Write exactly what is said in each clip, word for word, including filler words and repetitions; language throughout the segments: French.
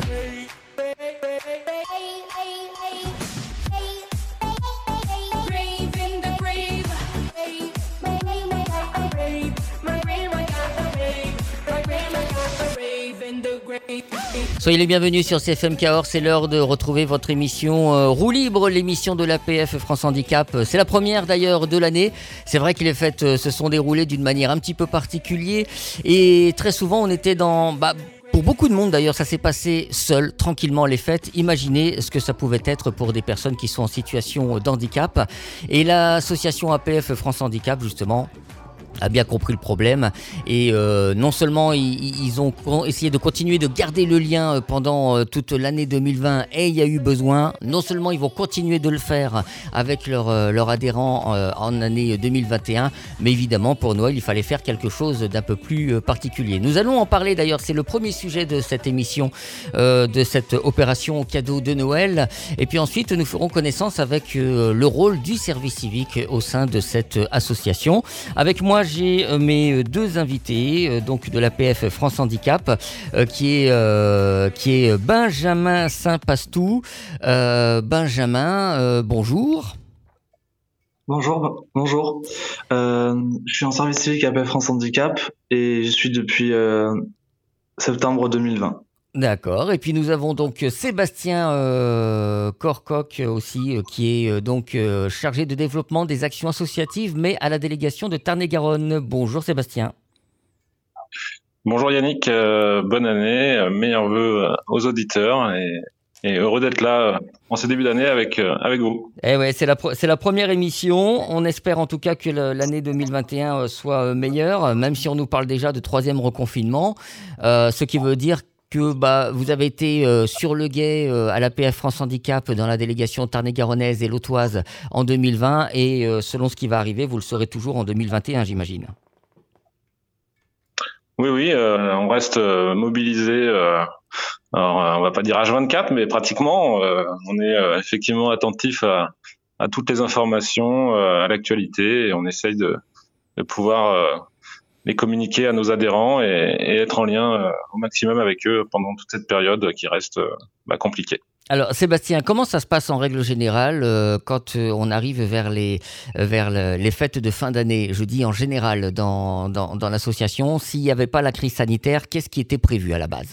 Soyez les bienvenus sur C F M Cahors, c'est l'heure de retrouver votre émission euh, Roue Libre, l'émission de l'A P F France Handicap. C'est la première d'ailleurs de l'année. C'est vrai que les fêtes euh, se sont déroulées d'une manière un petit peu particulière et très souvent on était dans... Bah, pour beaucoup de monde d'ailleurs, ça s'est passé seul, tranquillement les fêtes. Imaginez ce que ça pouvait être pour des personnes qui sont en situation d'handicap. Et l'association A P F France Handicap justement a bien compris le problème et euh, non seulement ils, ils ont essayé de continuer de garder le lien pendant toute l'année deux mille vingt et il y a eu besoin, non seulement ils vont continuer de le faire avec leurs leur adhérents euh, en année deux mille vingt et un, mais évidemment pour Noël il fallait faire quelque chose d'un peu plus particulier. Nous allons en parler d'ailleurs, c'est le premier sujet de cette émission, euh, de cette opération cadeau de Noël, et puis ensuite nous ferons connaissance avec euh, le rôle du service civique au sein de cette association. Avec moi j'ai mes deux invités euh, donc de l'A P F France Handicap euh, qui, est, euh, qui est Benjamin Saint-Pastou. Euh, Benjamin, euh, bonjour. Bonjour, bonjour. Euh, je suis en service civique à A P F France Handicap et je suis depuis euh, septembre deux mille vingt. D'accord, et puis nous avons donc Sébastien euh, Corcoq aussi, euh, qui est euh, donc euh, chargé de développement des actions associatives, mais à la délégation de Tarn-et-Garonne. Bonjour Sébastien. Bonjour Yannick, euh, bonne année, euh, meilleurs vœux euh, aux auditeurs et, et heureux d'être là euh, en ce début d'année avec, euh, avec vous. Eh ouais, c'est la, c'est la première émission, on espère en tout cas que le, l'année deux mille vingt et un soit meilleure, même si on nous parle déjà de troisième reconfinement, euh, ce qui veut dire que bah, vous avez été euh, sur le guet euh, à l'A P F France Handicap dans la délégation tarn-et-garonnaise et lautoise en deux mille vingt et euh, selon ce qui va arriver, vous le serez toujours en deux mille vingt et un, j'imagine. Oui, oui, euh, on reste euh, mobilisé, euh, alors euh, on va pas dire H vingt-quatre, mais pratiquement, euh, on est euh, effectivement attentif à, à toutes les informations, euh, à l'actualité, et on essaye de, de pouvoir... Euh, les communiquer à nos adhérents et, et être en lien euh, au maximum avec eux pendant toute cette période qui reste euh, bah, compliquée. Alors Sébastien, comment ça se passe en règle générale euh, quand euh, on arrive vers les, vers le, les fêtes de fin d'année? Je dis en général dans, dans, dans l'association, s'il n'y avait pas la crise sanitaire, qu'est-ce qui était prévu à la base?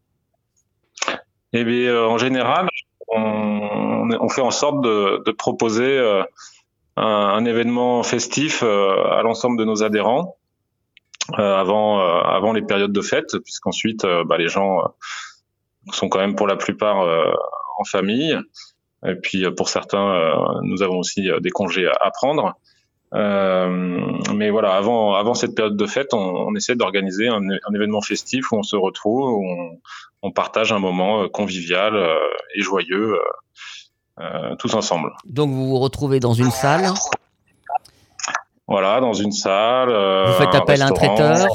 Eh bien, euh, en général, on, on fait en sorte de, de proposer euh, un, un événement festif euh, à l'ensemble de nos adhérents. Euh, avant euh, avant les périodes de fête, puisqu'ensuite euh, bah, les gens euh, sont quand même pour la plupart euh, en famille, et puis euh, pour certains euh, nous avons aussi euh, des congés à, à prendre, euh, mais voilà, avant avant cette période de fête on, on essaie d'organiser un, un événement festif où on se retrouve, où on, on partage un moment euh, convivial euh, et joyeux euh, euh, tous ensemble. Donc vous vous retrouvez dans une salle? Voilà, dans une salle. Euh, Vous faites appel un à un traiteur?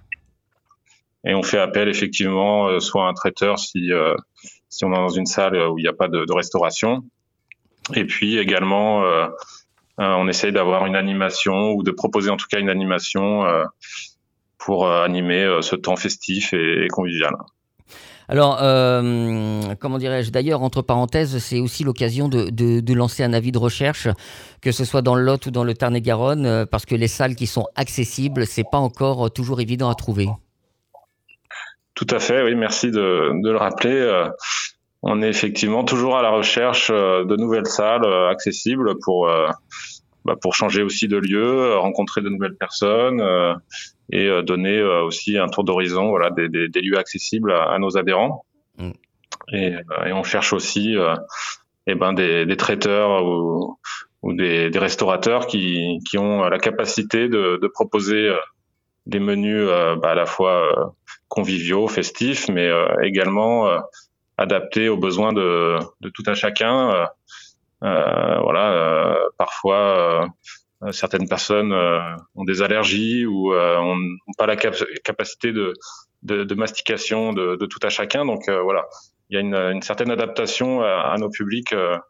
Et on fait appel effectivement euh, soit à un traiteur si euh, si on est dans une salle où il n'y a pas de, de restauration. Et puis également, euh, euh, on essaye d'avoir une animation ou de proposer en tout cas une animation euh, pour euh, animer euh, ce temps festif et, et convivial. Alors, euh, comment dirais-je, d'ailleurs, entre parenthèses, c'est aussi l'occasion de, de, de lancer un avis de recherche, que ce soit dans le Lot ou dans le Tarn-et-Garonne, euh, parce que les salles qui sont accessibles, c'est pas encore toujours évident à trouver. Tout à fait, oui, merci de, de le rappeler. Euh, on est effectivement toujours à la recherche euh, de nouvelles salles euh, accessibles pour, euh, bah, pour changer aussi de lieu, rencontrer de nouvelles personnes euh, et euh, donner euh, aussi un tour d'horizon, voilà, des, des, des lieux accessibles à, à nos adhérents. Mm. Et, euh, et on cherche aussi euh, eh ben, des, des traiteurs ou, ou des, des restaurateurs qui, qui ont la capacité de, de proposer euh, des menus euh, bah, à la fois euh, conviviaux, festifs, mais euh, également euh, adaptés aux besoins de, de tout un chacun. Euh, euh, voilà, euh, parfois euh, certaines personnes euh, ont des allergies ou euh, ont, ont pas la cap- capacité de, de, de mastication de, de tout un chacun. Donc euh, voilà, il y a une, une certaine adaptation à, à nos publics euh,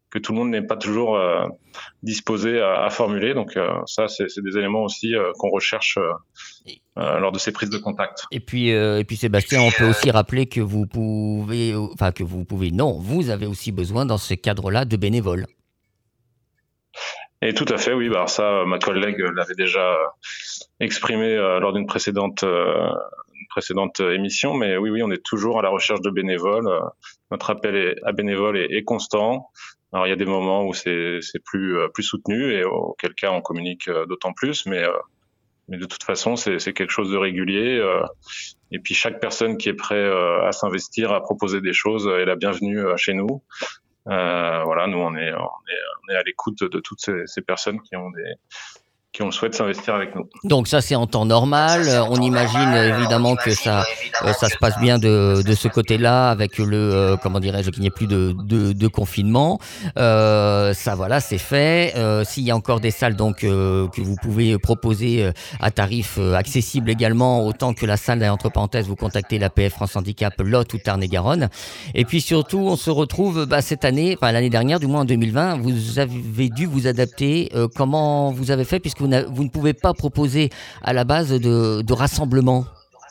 que tout le monde n'est pas toujours euh, disposé à, à formuler. Donc euh, ça, c'est, c'est des éléments aussi euh, qu'on recherche euh, euh, lors de ces prises de contact. Et puis, euh, et puis Sébastien, on peut aussi rappeler que vous pouvez, enfin que vous pouvez, non, vous avez aussi besoin dans ce cadre-là de bénévoles. Et tout à fait, oui. Bah, ça, ma collègue l'avait déjà exprimé euh, lors d'une précédente, euh, une précédente émission. Mais oui, oui, on est toujours à la recherche de bénévoles. Euh, notre appel est, à bénévoles est, est constant. Alors, il y a des moments où c'est, c'est plus, euh, plus soutenu et auquel cas on communique euh, d'autant plus. Mais, euh, mais de toute façon, c'est, c'est quelque chose de régulier. Euh, et puis, chaque personne qui est prêt euh, à s'investir, à proposer des choses, est la bienvenue euh, chez nous. Euh, voilà, nous on est, on est, on est à l'écoute de, de toutes ces, ces personnes qui ont des, qui ont le souhait de s'investir avec nous. Donc ça c'est en temps normal. On imagine évidemment que ça, euh, ça se passe bien de, de ce côté-là avec le, euh, comment dirais-je, qu'il n'y ait plus de, de, de confinement. Euh, ça voilà, c'est fait. Euh, s'il y a encore des salles donc euh, que vous pouvez proposer euh, à tarif euh, accessible également, autant que la salle, entre parenthèses, vous contactez l'A P F France Handicap Lot ou Tarn-et-Garonne. Et puis surtout, on se retrouve bah, cette année, enfin l'année dernière, du moins en deux mille vingt, vous avez dû vous adapter. Euh, comment vous avez fait puisque Vous, vous ne pouvez pas proposer à la base de, de rassemblement.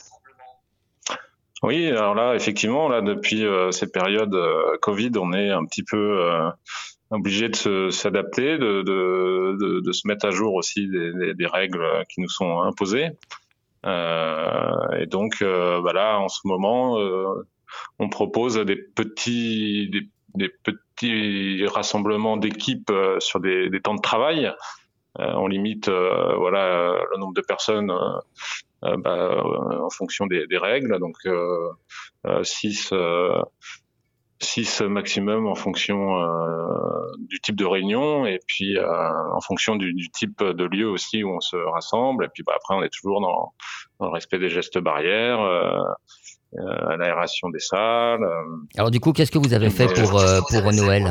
Oui, alors là, effectivement, là depuis euh, ces périodes euh, Covid, on est un petit peu euh, obligé de se, s'adapter, de, de, de, de se mettre à jour aussi des, des, des règles qui nous sont imposées. Euh, et donc, euh, bah là, en ce moment, euh, on propose des petits, des, des petits rassemblements d'équipes euh, sur des, des temps de travail. Euh, on limite euh, voilà le nombre de personnes euh, euh, bah, euh, en fonction des, des règles, donc euh, euh, six euh, six maximum en fonction euh, du type de réunion et puis euh, en fonction du, du type de lieu aussi où on se rassemble. Et puis bah, après on est toujours dans, dans le respect des gestes barrières, euh, euh, l'aération des salles. Alors du coup, qu'est-ce que vous avez fait pour euh, pour Noël?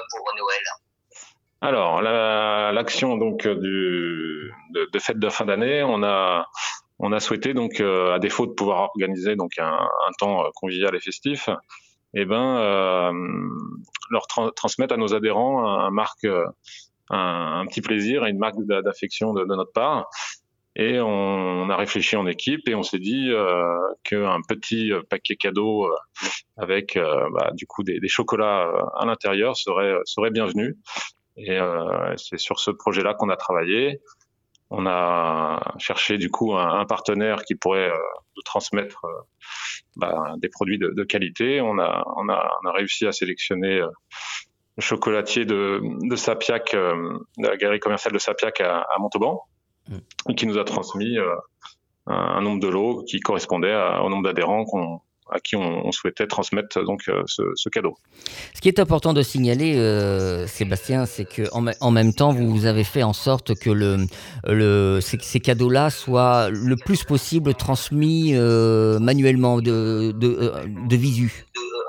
Alors, la, l'action donc du de, de fête de fin d'année, on a on a souhaité donc euh, à défaut de pouvoir organiser donc un, un temps convivial et festif, eh ben euh, leur tra- transmettre à nos adhérents un, un marque un, un petit plaisir et une marque d'affection de, de notre part. Et on, on a réfléchi en équipe et on s'est dit euh, qu'un petit paquet cadeau euh, avec euh, bah, du coup des, des chocolats à l'intérieur serait serait bienvenu. Et euh, c'est sur ce projet-là qu'on a travaillé. On a cherché du coup un, un partenaire qui pourrait euh, nous transmettre euh, bah, des produits de, de qualité. On a, on a, on a réussi à sélectionner euh, le chocolatier de, de Sapiac, euh, de la galerie commerciale de Sapiac à, à Montauban, mmh. qui nous a transmis euh, un, un nombre de lots qui correspondait à, au nombre d'adhérents qu'on à qui on, on souhaitait transmettre donc euh, ce, ce cadeau. Ce qui est important de signaler, euh, Sébastien, c'est que en, en même temps, vous avez fait en sorte que le, le, ces, ces cadeaux-là soient le plus possible transmis euh, manuellement, de, de, de visu.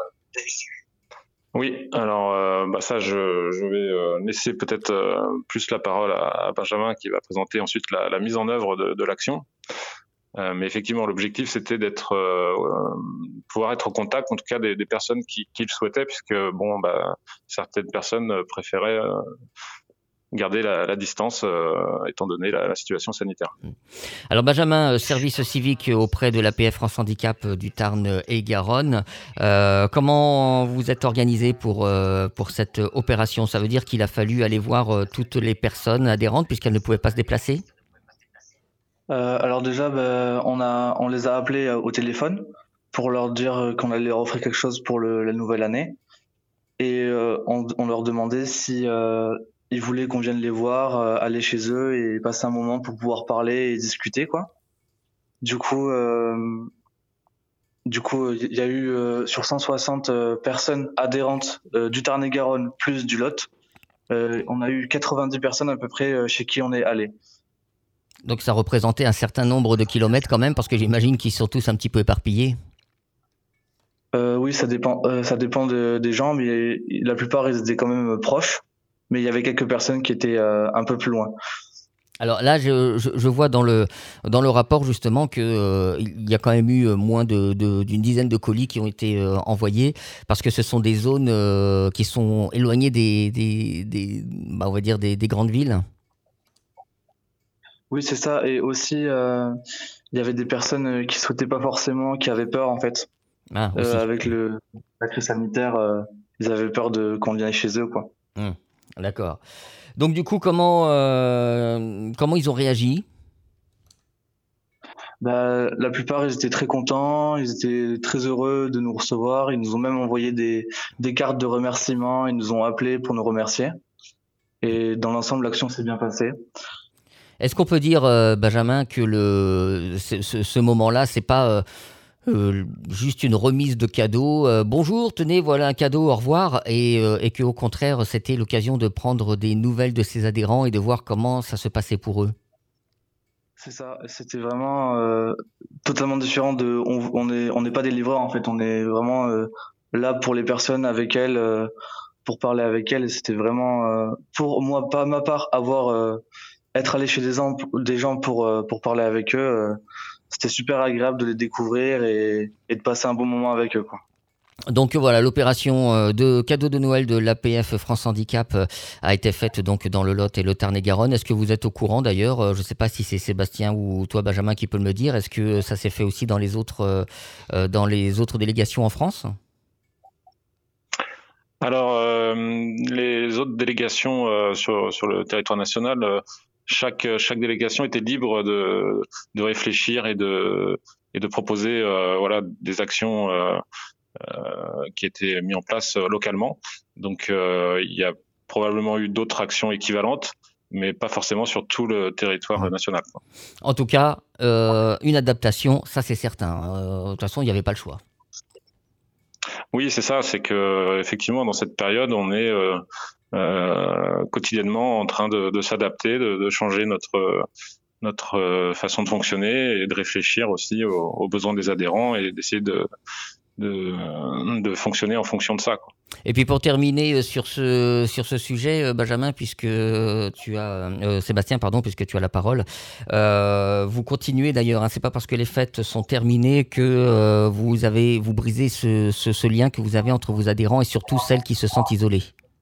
Oui, alors euh, bah ça, je, je vais euh, laisser peut-être euh, plus la parole à, à Benjamin qui va présenter ensuite la, la mise en œuvre de, de l'action. Euh, mais effectivement, l'objectif, c'était d'être, euh, pouvoir être au contact, en tout cas, des, des personnes qui, qui le souhaitaient, puisque bon, bah, certaines personnes préféraient euh, garder la, la distance, euh, étant donné la, la situation sanitaire. Alors Benjamin, service civique auprès de l'A P F France Handicap du Tarn et Garonne. Euh, comment vous êtes organisé pour euh, pour cette opération? Ça veut dire qu'il a fallu aller voir euh, toutes les personnes adhérentes puisqu'elles ne pouvaient pas se déplacer? Euh, alors déjà, bah, on a, on les a appelés au téléphone pour leur dire qu'on allait leur offrir quelque chose pour le, la nouvelle année, et euh, on, on leur demandait si euh, ils voulaient qu'on vienne les voir, euh, aller chez eux et passer un moment pour pouvoir parler et discuter, quoi. Du coup, euh, du coup, il y a eu euh, sur cent soixante euh, personnes adhérentes euh, du Tarn-et-Garonne plus du Lot, euh, on a eu quatre-vingt-dix personnes à peu près euh, chez qui on est allé. Donc ça représentait un certain nombre de kilomètres quand même, parce que j'imagine qu'ils sont tous un petit peu éparpillés. Euh, oui, ça dépend, euh, ça dépend de, des gens, mais la plupart ils étaient quand même proches. Mais il y avait quelques personnes qui étaient euh, un peu plus loin. Alors là, je, je- je vois dans le, dans le rapport justement que euh, il y a quand même eu moins de, de- d'une dizaine de colis qui ont été euh, envoyés parce que ce sont des zones euh, qui sont éloignées des, des, des- bah, on va dire des, des grandes villes. Oui, c'est ça. Et aussi, euh, il y avait des personnes euh, qui souhaitaient pas forcément, qui avaient peur en fait. Ah, Euh, aussi. avec le la crise sanitaire, euh, ils avaient peur de qu'on vienne chez eux, quoi. Hmm, d'accord. Donc du coup, comment, euh, comment ils ont réagi? Bah, la plupart, ils étaient très contents, ils étaient très heureux de nous recevoir. Ils nous ont même envoyé des, des cartes de remerciement, ils nous ont appelés pour nous remercier. Et dans l'ensemble, l'action s'est bien passée. Est-ce qu'on peut dire, euh, Benjamin, que le, ce, ce- ce moment-là, c'est pas euh, euh, juste une remise de cadeau, euh, bonjour, tenez, voilà un cadeau, au revoir, et, euh, et que au contraire, c'était l'occasion de prendre des nouvelles de ses adhérents et de voir comment ça se passait pour eux. C'est ça, c'était vraiment euh, totalement différent de. On on est on n'est pas des livreurs en fait, on est vraiment euh, là pour les personnes avec elles, euh, pour parler avec elles. Et c'était vraiment euh, pour moi, pas ma part, avoir euh, être allé chez des gens, des gens pour euh, pour parler avec eux. Euh, c'était super agréable de les découvrir et, et de passer un bon moment avec eux, quoi. Donc voilà, l'opération euh, de cadeau de Noël de l'A P F France Handicap euh, a été faite donc dans le Lot et le Tarn-et-Garonne. Est-ce que vous êtes au courant d'ailleurs? euh, Je ne sais pas si c'est Sébastien ou toi Benjamin qui peut me le dire. Est-ce que ça s'est fait aussi dans les autres, euh, euh, dans les autres délégations en France? Alors, euh, les autres délégations euh, sur, sur le territoire national, euh, chaque, chaque délégation était libre de, de réfléchir et de, et de proposer euh, voilà, des actions euh, euh, qui étaient mises en place euh, localement. Donc, euh, il y a probablement eu d'autres actions équivalentes, mais pas forcément sur tout le territoire national. En tout cas, euh, une adaptation, ça c'est certain. Euh, de toute façon, il n'y avait pas le choix. Oui, c'est ça, c'est que effectivement dans cette période, on est euh, euh, quotidiennement en train de, de s'adapter, de, de changer notre notre euh, façon de fonctionner et de réfléchir aussi aux, aux besoins des adhérents et d'essayer de, de de fonctionner en fonction de ça, quoi. Et puis pour terminer euh, sur ce, sur ce sujet, euh, Benjamin, puisque tu as, euh, Sébastien, pardon, puisque tu as la parole, euh, vous continuez d'ailleurs, hein, c'est pas parce que les fêtes sont terminées que euh, vous avez, vous brisez ce, ce, ce lien que vous avez entre vos adhérents et surtout celles qui se sentent isolées.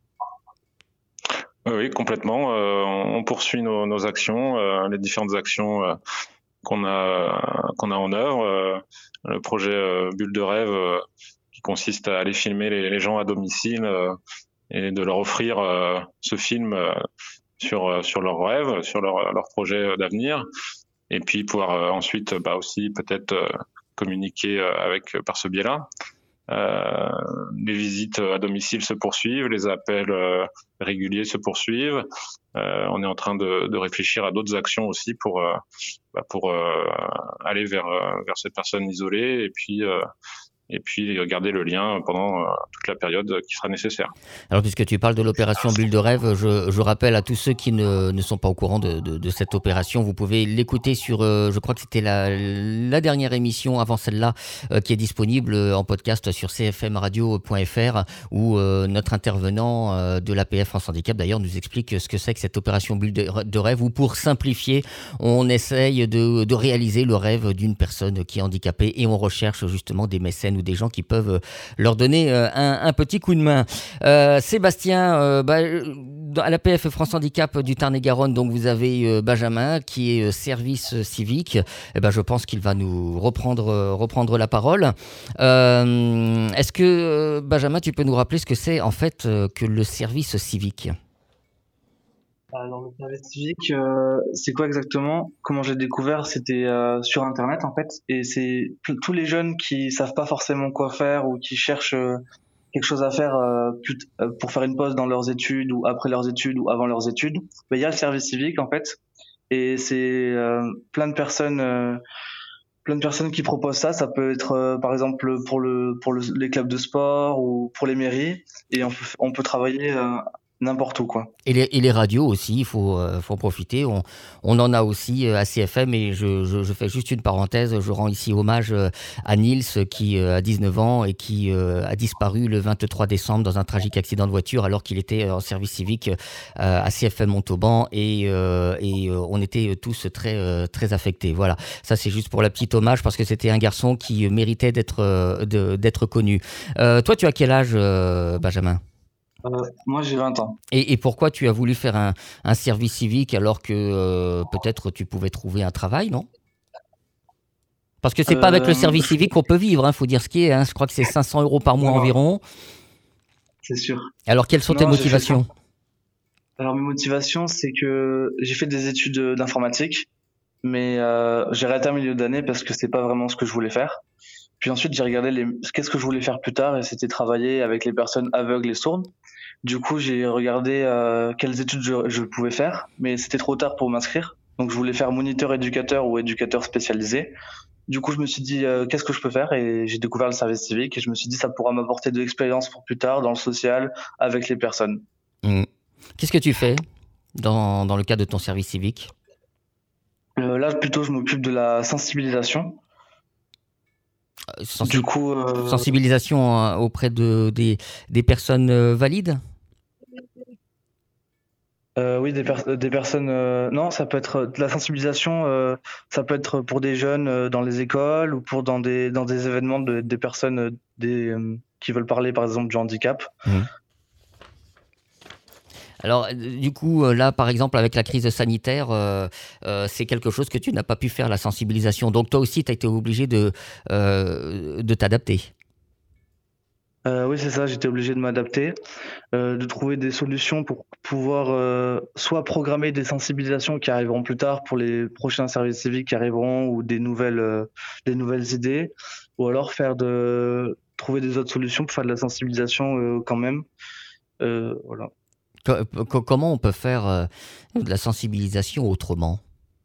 Oui, oui, complètement. Euh, on poursuit nos, nos actions, euh, les différentes actions euh, qu'on a qu'on a en œuvre. Euh, le projet euh, Bulle de rêve, euh, qui consiste à aller filmer les, les gens à domicile euh, et de leur offrir euh, ce film euh, sur euh, sur leurs rêves, sur leur leur projet d'avenir, et puis pouvoir euh, ensuite bah aussi peut-être euh, communiquer euh, avec par ce biais-là. Euh, les visites à domicile se poursuivent, les appels euh, réguliers se poursuivent. Euh, on est en train de, de réfléchir à d'autres actions aussi pour euh, bah, pour euh, aller vers euh, vers ces personnes isolées et puis euh, et puis garder le lien pendant euh, toute la période qui sera nécessaire. Alors, puisque tu parles de l'opération Bulle de rêve, je, je rappelle à tous ceux qui ne, ne sont pas au courant de, de, de cette opération, vous pouvez l'écouter sur, euh, je crois que c'était la, la dernière émission avant celle-là, euh, qui est disponible en podcast sur c f m radio point f r, où euh, notre intervenant euh, de l'A P F France Handicap, d'ailleurs, nous explique ce que c'est que cette opération Bulle de, de rêve, où pour simplifier, on essaye de, de réaliser le rêve d'une personne qui est handicapée et on recherche justement des mécènes ou des gens qui peuvent leur donner euh, un, un petit coup de main. Euh, Sébastien, euh, bah, à l'A P F France Handicap du Tarn-et-Garonne, donc vous avez euh, Benjamin qui est euh, service civique. Eh ben, je pense qu'il va nous reprendre, euh, reprendre la parole. Euh, est-ce que, euh, Benjamin, tu peux nous rappeler ce que c'est en fait euh, que le service civique? Alors le service civique, euh, c'est quoi exactement? Comment j'ai découvert? C'était euh, sur Internet en fait, et c'est pl- tous les jeunes qui savent pas forcément quoi faire ou qui cherchent euh, quelque chose à faire euh, plut- euh, pour faire une pause dans leurs études ou après leurs études ou avant leurs études. Ben, il y a le service civique en fait, et c'est euh, plein de personnes, euh, plein de personnes qui proposent ça. Ça peut être euh, par exemple pour le pour le, les clubs de sport ou pour les mairies, et on peut on peut travailler. Euh, n'importe où, quoi. Et les, et les radios aussi, il faut, euh, faut en profiter. On, on en a aussi euh, à C F M et je, je, je fais juste une parenthèse. Je rends ici hommage euh, à Nils qui euh, a dix-neuf ans et qui euh, a disparu le vingt-trois décembre dans un tragique accident de voiture alors qu'il était en service civique euh, à C F M Montauban et, euh, et euh, on était tous très, euh, très affectés. Voilà, ça c'est juste pour la petite hommage parce que c'était un garçon qui méritait d'être, euh, de, d'être connu. Euh, toi, tu as quel âge, euh, Benjamin ? Euh, moi, j'ai vingt ans. Et, et pourquoi tu as voulu faire un, un service civique alors que euh, peut-être tu pouvais trouver un travail, non ? Parce que c'est pas avec le Euh, service civique qu'on peut vivre, il hein, faut dire ce qui est. Hein. Je crois que c'est cinq cents euros par mois non, environ. c'est sûr. Alors, quelles sont tes Non, j'ai fait ça. motivations ? Alors, mes motivations, c'est que j'ai fait des études d'informatique, mais euh, j'ai arrêté en milieu d'année parce que c'est pas vraiment ce que je voulais faire. Puis ensuite, j'ai regardé les... qu'est-ce que je voulais faire plus tard et c'était travailler avec les personnes aveugles et sourdes. Du coup, j'ai regardé euh, quelles études je, je pouvais faire, mais c'était trop tard pour m'inscrire. Donc, je voulais faire moniteur éducateur ou éducateur spécialisé. Du coup, je me suis dit, euh, qu'est-ce que je peux faire ? Et j'ai découvert le service civique et je me suis dit, ça pourra m'apporter de l'expérience pour plus tard dans le social avec les personnes. Mmh. Qu'est-ce que tu fais dans, dans le cadre de ton service civique ? Euh, là, plutôt, je m'occupe de la sensibilisation. Sensi- Du coup, euh, Sensibilisation euh, auprès de, des, des personnes euh, valides ? Euh, oui, des, per- des personnes. Euh, non, ça peut être de la sensibilisation. Euh, ça peut être pour des jeunes euh, dans les écoles ou pour dans des dans des événements de, des personnes euh, des euh, qui veulent parler, par exemple, du handicap. Mmh. Alors, euh, du coup, euh, là, par exemple, avec la crise sanitaire, euh, euh, c'est quelque chose que tu n'as pas pu faire, la sensibilisation. Donc, toi aussi, tu as été obligé de, euh, de t'adapter. Euh, oui, c'est ça. J'étais obligé de m'adapter, euh, de trouver des solutions pour pouvoir euh, soit programmer des sensibilisations qui arriveront plus tard pour les prochains services civiques qui arriveront ou des nouvelles euh, des nouvelles idées, ou alors faire de trouver des autres solutions pour faire de la sensibilisation euh, quand même. Euh, voilà. Co- co- Comment on peut faire euh, de la sensibilisation autrement ?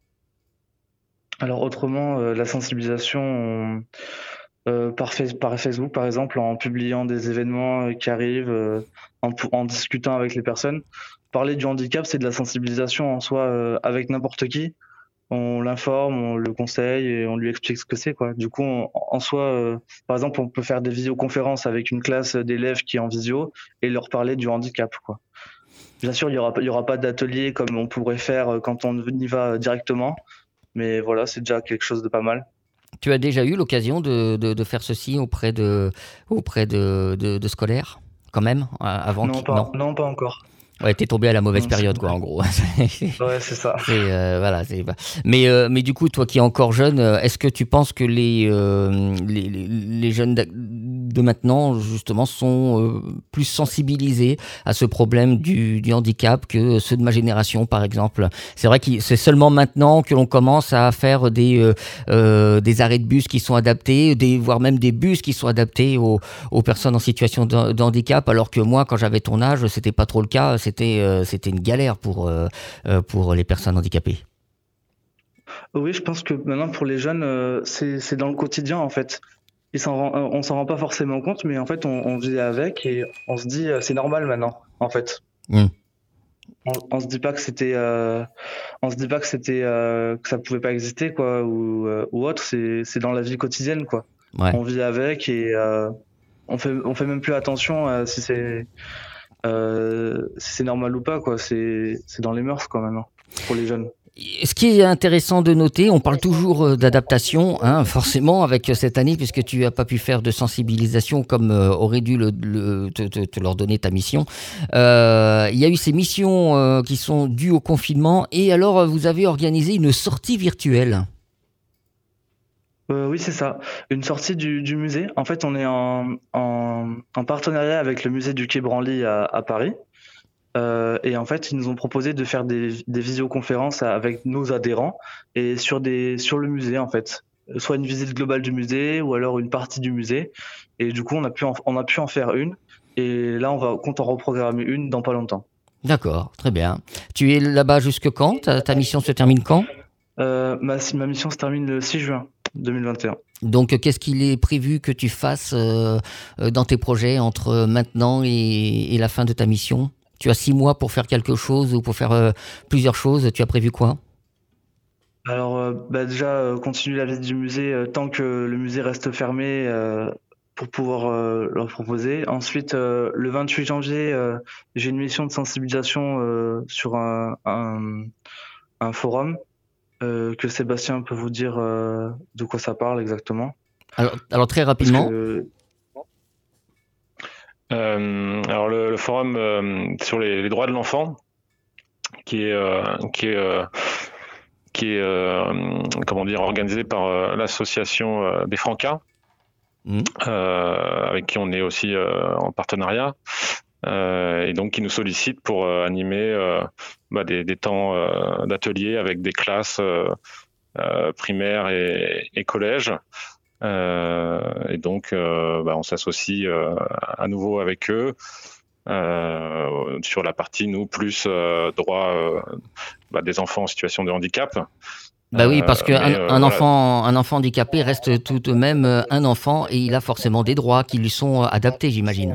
Alors autrement, euh, la sensibilisation on- euh, par, Face- par Facebook, par exemple, en publiant des événements euh, qui arrivent, euh, en, pou- en discutant avec les personnes. Parler du handicap, c'est de la sensibilisation en soi euh, avec n'importe qui. On l'informe, on le conseille et on lui explique ce que c'est, quoi. Du coup, on- en soi, euh, par exemple, on peut faire des visioconférences avec une classe d'élèves qui est en visio et leur parler du handicap, quoi. Bien sûr, il y aura, pas- il y aura pas d'atelier comme on pourrait faire euh, quand on y va directement, mais voilà, c'est déjà quelque chose de pas mal. Tu as déjà eu l'occasion de, de, de faire ceci auprès de, auprès de, de, de scolaires, quand même, euh, avant Non, qu'ils... pas, Non. non, pas encore. Ouais, t'es tombé à la mauvaise Non, c'est période, quoi, vrai. en gros. Ouais, c'est ça. C'est, euh, voilà, c'est, mais, euh, mais du coup, toi qui es encore jeune, euh, est-ce que tu penses que les, euh, les, les, les jeunes d'a- de maintenant, justement, sont euh, plus sensibilisés à ce problème du, du handicap que ceux de ma génération, par exemple ? C'est vrai que c'est seulement maintenant que l'on commence à faire des, euh, euh, des arrêts de bus qui sont adaptés, des, voire même des bus qui sont adaptés aux, aux personnes en situation de, de handicap, alors que moi, quand j'avais ton âge, c'était pas trop le cas. C'était, euh, c'était une galère pour, euh, euh, pour les personnes handicapées. Oui, je pense que maintenant pour les jeunes, euh, c'est c'est dans le quotidien en fait. Ils s'en rend- euh, on s'en rend pas forcément compte, mais en fait on, on vit avec et on se dit euh, c'est normal maintenant en fait. Mmh. On, on se dit pas que c'était, euh, on se dit pas que c'était, euh, que ça pouvait pas exister quoi ou euh, ou autre. C'est c'est dans la vie quotidienne quoi. Ouais. On vit avec et euh, on fait on fait même plus attention à si c'est euh, si c'est normal ou pas quoi. C'est c'est dans les mœurs quoi maintenant pour les jeunes. Ce qui est intéressant de noter, on parle toujours euh, d'adaptation, hein, forcément, avec euh, cette année, puisque tu n'as pas pu faire de sensibilisation comme euh, aurait dû le, le- te, te- te leur donner ta mission. Euh, Il y a eu ces missions euh, qui sont dues au confinement, et alors euh, vous avez organisé une sortie virtuelle. Euh, oui, c'est ça. Une sortie du, du musée. En fait, on est en, en, en partenariat avec le musée du Quai Branly à, à Paris. Euh, et en fait, ils nous ont proposé de faire des, des visioconférences avec nos adhérents et sur des sur le musée en fait, soit une visite globale du musée ou alors une partie du musée. Et du coup, on a pu en, on a pu en faire une. Et là, on va compte en reprogrammer une dans pas longtemps. D'accord, très bien. Tu es là-bas jusque quand ? Ta, ta mission se termine quand ? Euh, ma, ma mission se termine le six juin deux mille vingt et un. Donc, qu'est-ce qu'il est prévu que tu fasses euh, euh, dans tes projets entre maintenant et, et la fin de ta mission ? Tu as six mois pour faire quelque chose ou pour faire euh, plusieurs choses. Tu as prévu quoi ? Alors, euh, bah déjà, euh, continuer la visite du musée euh, tant que le musée reste fermé euh, pour pouvoir euh, leur proposer. Ensuite, euh, le vingt-huit janvier, euh, j'ai une mission de sensibilisation euh, sur un, un, un forum euh, que Sébastien peut vous dire euh, de quoi ça parle exactement. Alors, alors très rapidement. Parce que, Euh, alors le, le forum euh, sur les, les droits de l'enfant, qui est euh, qui est euh, qui est euh, comment dire organisé par euh, l'association euh, des Francas, Mmh. euh, avec qui on est aussi euh, en partenariat, euh, et donc qui nous sollicite pour euh, animer euh, bah, des, des temps euh, d'atelier avec des classes euh, euh, primaires et, et collèges. Euh, et donc, euh, bah, on s'associe euh, à nouveau avec eux euh, sur la partie nous plus euh, droit euh, bah, des enfants en situation de handicap. Bah oui, parce Euh, qu'un mais, euh, un voilà. enfant, un enfant handicapé reste tout de même euh, un enfant et il a forcément des droits qui lui sont euh, adaptés, j'imagine.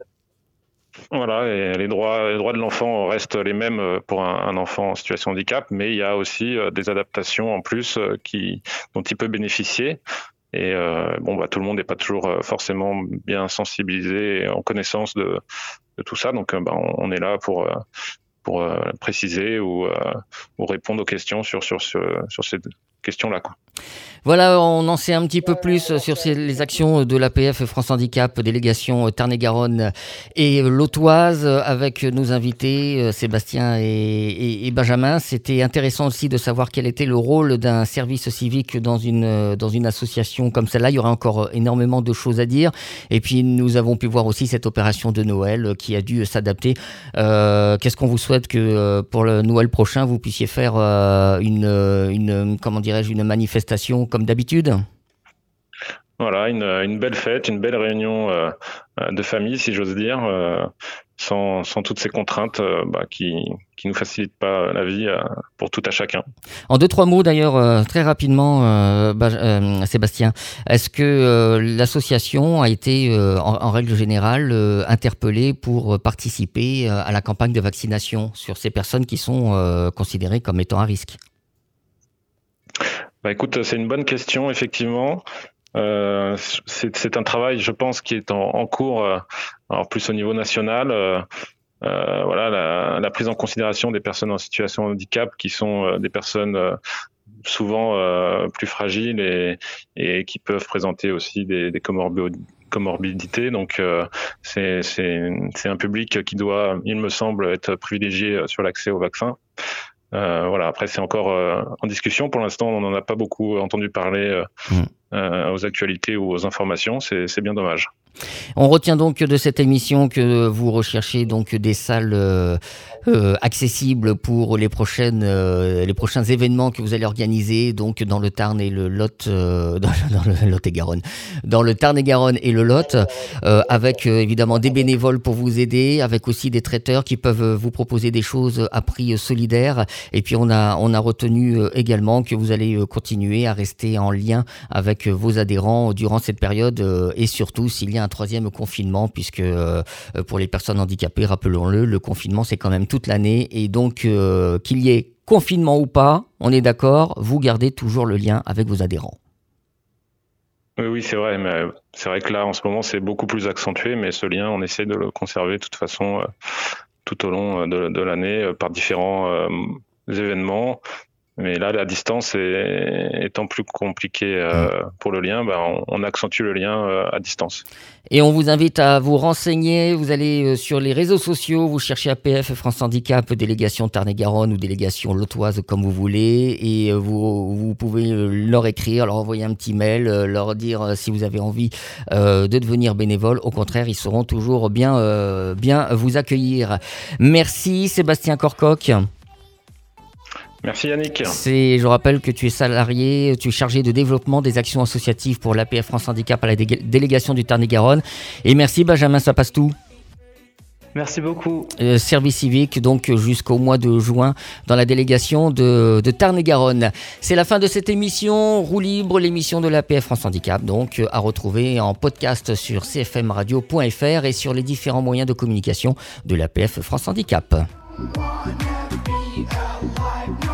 Voilà, et les droits, les droits de l'enfant restent les mêmes pour un, un enfant en situation de handicap, mais il y a aussi euh, des adaptations en plus euh, qui, dont il peut bénéficier. Et euh, bon, bah, tout le monde n'est pas toujours euh, forcément bien sensibilisé et en connaissance de, de tout ça. Donc, euh, bah, on, on est là pour, euh, pour euh, préciser ou, euh, ou répondre aux questions sur, sur, ce, sur ces questions-là, quoi. Voilà, on en sait un petit peu plus sur ces, les actions de l'A P F France Handicap, délégation Tarn-et-Garonne et l'Autoise, avec nos invités Sébastien et, et, et Benjamin. C'était intéressant aussi de savoir quel était le rôle d'un service civique dans une, dans une association comme celle-là. Il y aurait encore énormément de choses à dire. Et puis nous avons pu voir aussi cette opération de Noël qui a dû s'adapter. Euh, qu'est-ce qu'on vous souhaite que pour le Noël prochain, vous puissiez faire euh, une, une, comment dirais-je, une manifestation comme d'habitude? Voilà, une, une belle fête, une belle réunion euh, de famille, si j'ose dire, euh, sans, sans toutes ces contraintes euh, bah, qui qui nous facilitent pas la vie euh, pour tout à chacun. En deux, trois mots d'ailleurs, euh, très rapidement, euh, bah, euh, Sébastien, est-ce que euh, l'association a été, euh, en, en règle générale, euh, interpellée pour participer euh, à la campagne de vaccination sur ces personnes qui sont euh, considérées comme étant à risque? Bah écoute, c'est une bonne question, effectivement. Euh, c'est, c'est un travail, je pense, qui est en, en cours, euh, alors plus au niveau national. Euh, euh, voilà, la, la prise en considération des personnes en situation de handicap, qui sont euh, des personnes euh, souvent euh, plus fragiles et, et qui peuvent présenter aussi des, des comorbi- comorbidités. Donc, euh, c'est, c'est, c'est un public qui doit, il me semble, être privilégié sur l'accès au vaccin. Euh, voilà. Après, c'est encore euh, en discussion. Pour l'instant, on n'en a pas beaucoup entendu parler euh, mmh. euh, aux actualités ou aux informations. C'est, c'est bien dommage. On retient donc de cette émission que vous recherchez donc des salles euh, euh, accessibles pour les prochaines euh, les prochains événements que vous allez organiser donc dans le Tarn et le Lot, euh, dans, dans le Lot-et-Garonne, dans le Tarn-et-Garonne et le Lot, euh, avec euh, évidemment des bénévoles pour vous aider, avec aussi des traiteurs qui peuvent vous proposer des choses à prix solidaire. Et puis on a on a retenu également que vous allez continuer à rester en lien avec vos adhérents durant cette période euh, et surtout s'il y a un troisième confinement, puisque euh, pour les personnes handicapées, rappelons-le, le confinement c'est quand même toute l'année et donc euh, qu'il y ait confinement ou pas, on est d'accord, vous gardez toujours le lien avec vos adhérents. Oui, oui, c'est vrai, mais c'est vrai que là en ce moment c'est beaucoup plus accentué, mais ce lien on essaie de le conserver de toute façon euh, tout au long de, de l'année euh, par différents euh, événements. Mais là, la distance est, étant plus compliquée euh, pour le lien, bah, on, on accentue le lien euh, à distance. Et on vous invite à vous renseigner. Vous allez euh, sur les réseaux sociaux, vous cherchez A P F France Handicap, délégation Tarn-et-Garonne ou délégation Lotoise, comme vous voulez. Et euh, vous, vous pouvez euh, leur écrire, leur envoyer un petit mail, euh, leur dire euh, si vous avez envie euh, de devenir bénévole. Au contraire, ils seront toujours bien, euh, bien vous accueillir. Merci Sébastien Corcoq. Merci Yannick. C'est, je rappelle que tu es salarié, tu es chargé de développement des actions associatives pour l'A P F France Handicap à la dé- délégation du Tarn-et-Garonne. Et merci Benjamin Sapastou. Merci beaucoup. Euh, service civique, donc jusqu'au mois de juin, dans la délégation de, de Tarn-et-Garonne. C'est la fin de cette émission, Roue Libre, l'émission de l'A P F France Handicap, donc à retrouver en podcast sur c f m radio point f r et sur les différents moyens de communication de l'A P F France Handicap.